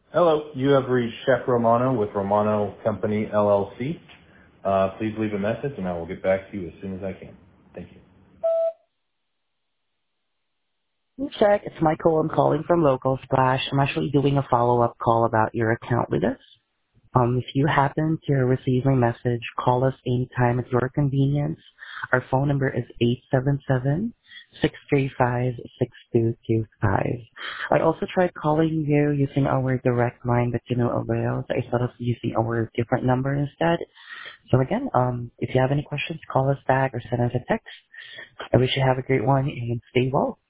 Hello, you have reached Chef Romano with Romano Company LLC. Please leave a message and I will get back to you as soon as I can. Thank you. Hey, Check. It's Michael. I'm calling from Local Splash. I'm actually doing a follow-up call about your account with us. If you happen to receive my message, call us anytime at your convenience. Our phone number is 877-635-6225. I also tried calling you using our direct line, but to no avail. So I thought of using our different number instead. So again, if you have any questions, call us back or send us a text. I wish you have a great one and stay well.